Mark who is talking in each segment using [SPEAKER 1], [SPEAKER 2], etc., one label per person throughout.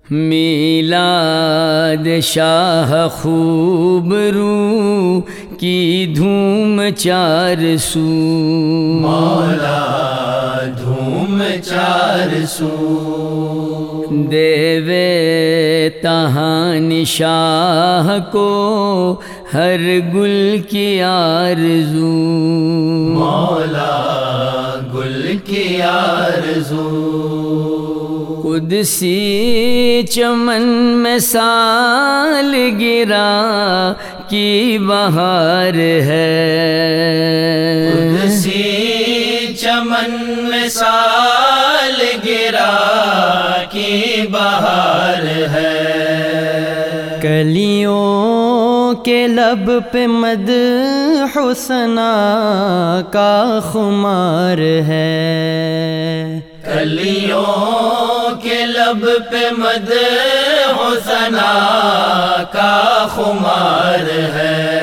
[SPEAKER 1] میلاد شاہ خوب رو کی دھوم چار سو،
[SPEAKER 2] مولا دھوم چار سو،
[SPEAKER 1] دیوے تہان شاہ کو ہر گل کی آرزو،
[SPEAKER 2] مولا گل کی آرزو،
[SPEAKER 1] قدسی چمن میں سال گرا کی بہار ہے،
[SPEAKER 2] قدسی چمن میں سال گرا کی بہار ہے،
[SPEAKER 1] کلیوں کے لب پہ مدح ثنا کا خمار ہے،
[SPEAKER 2] کلیوں کے لب پہ مدح و ثنا کا خمار ہے،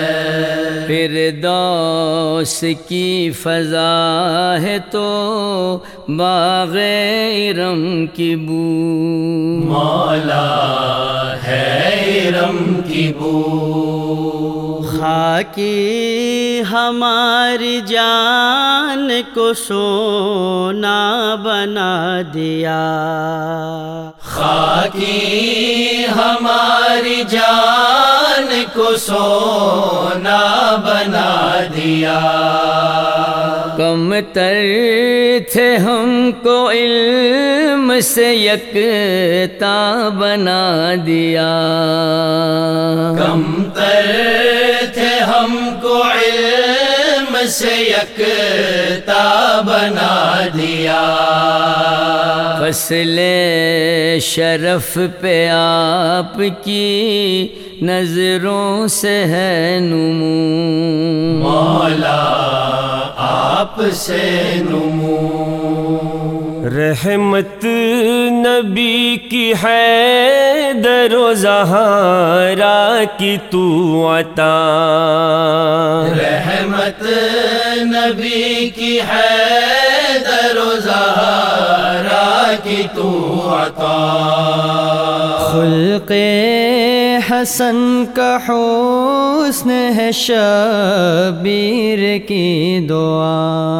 [SPEAKER 1] فردوس کی فضا ہے تو باغ ارم کی بو،
[SPEAKER 2] مولا ہے ارم کی بو،
[SPEAKER 1] خاکی ہماری جان کو سونا بنا دیا،
[SPEAKER 2] خاکی ہماری جان کو سونا بنا دیا،
[SPEAKER 1] کم تر تھے ہم کو علم سے یکتا بنا دیا،
[SPEAKER 2] کم تر تھے ہم کو علم سے یکتا بنا دیا،
[SPEAKER 1] فصل شرف پہ آپ کی نظروں سے ہے نمو،
[SPEAKER 2] مولا آپ سے نمو،
[SPEAKER 1] رحمت نبی کی ہے در و زہرا کی تو عطا،
[SPEAKER 2] رحمت نبی کی ہے در و زہرا کی تو عطا،
[SPEAKER 1] خلق حسن کا حسن ہے شبیر کی دعا،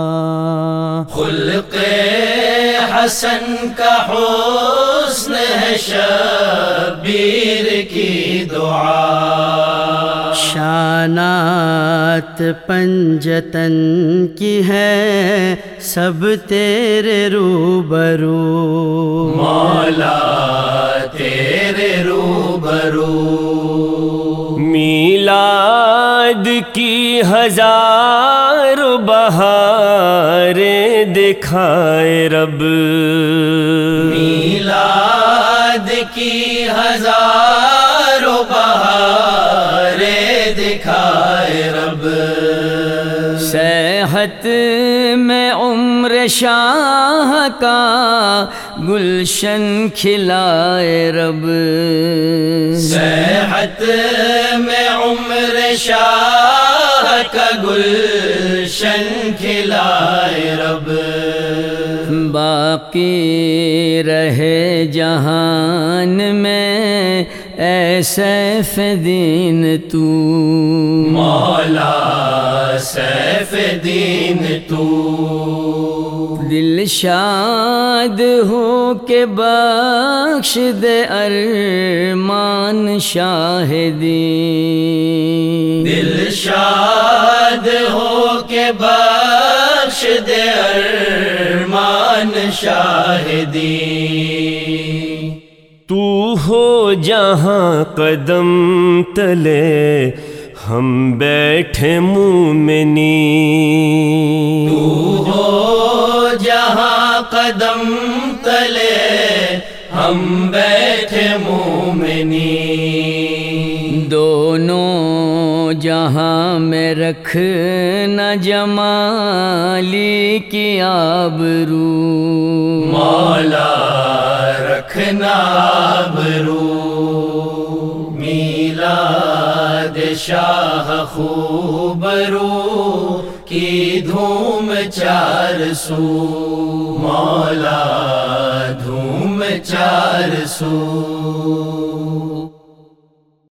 [SPEAKER 2] خلق حسن کا حسن ہے شبیر کی دعا،
[SPEAKER 1] شانات پنجتن کی ہے سب تیرے روبرو،
[SPEAKER 2] مولا تیرے روبرو،
[SPEAKER 1] میلاد کی ہزار بہاریں دکھائے رب،
[SPEAKER 2] میلاد کی ہزاروں بہاریں دکھائے رب،
[SPEAKER 1] صحت میں عمر شاہ کا گلشن کھلائے رب،
[SPEAKER 2] صحت میں عمر شاہ کا گلشن کھلائے رب،
[SPEAKER 1] باقی رہے جہان میں اے سیف دین تو،
[SPEAKER 2] مولا سیف دین تو،
[SPEAKER 1] دل شاد ہو کے بخش دے ارمان شاہدی،
[SPEAKER 2] دل شاد ہو کے بخش دے ارمان شاہدی،
[SPEAKER 1] تو ہو جہاں قدم تلے ہم بیٹھے مومنی،
[SPEAKER 2] تو ہو جہاں قدم تلے ہم بیٹھے مومنی،
[SPEAKER 1] دونوں جہاں میں رکھنا جمالی کی آبرو،
[SPEAKER 2] مولا رکھنا آبرو، میلاد شاہ خوب رو کی دھوم چار سو، مولا دھوم چار سو